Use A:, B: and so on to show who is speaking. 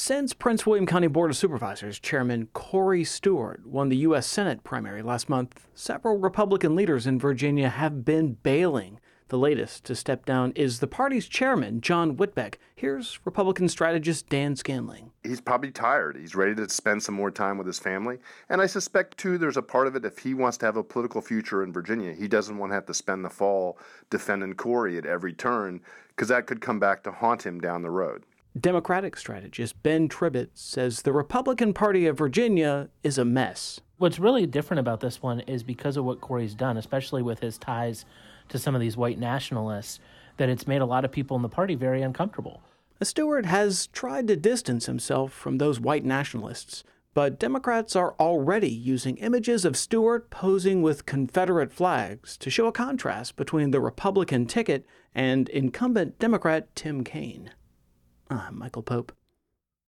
A: Since Prince William County Board of Supervisors Chairman Corey Stewart won the U.S. Senate primary last month, several Republican leaders in Virginia have been bailing. The latest to step down is the party's chairman, John Whitbeck. Here's Republican strategist Dan Scanling.
B: He's probably tired. He's ready to spend some more time with his family. And I suspect, too, there's a part of it, if he wants to have a political future in Virginia, he doesn't want to have to spend the fall defending Corey at every turn, because that could come back to haunt him down the road.
A: Democratic strategist Ben Tribbett says the Republican Party of Virginia is a mess.
C: What's really different about this one is because of what Corey's done, especially with his ties to some of these white nationalists, that it's made a lot of people in the party very uncomfortable.
A: Stewart has tried to distance himself from those white nationalists, but Democrats are already using images of Stewart posing with Confederate flags to show a contrast between the Republican ticket and incumbent Democrat Tim Kaine. I'm Michael Pope.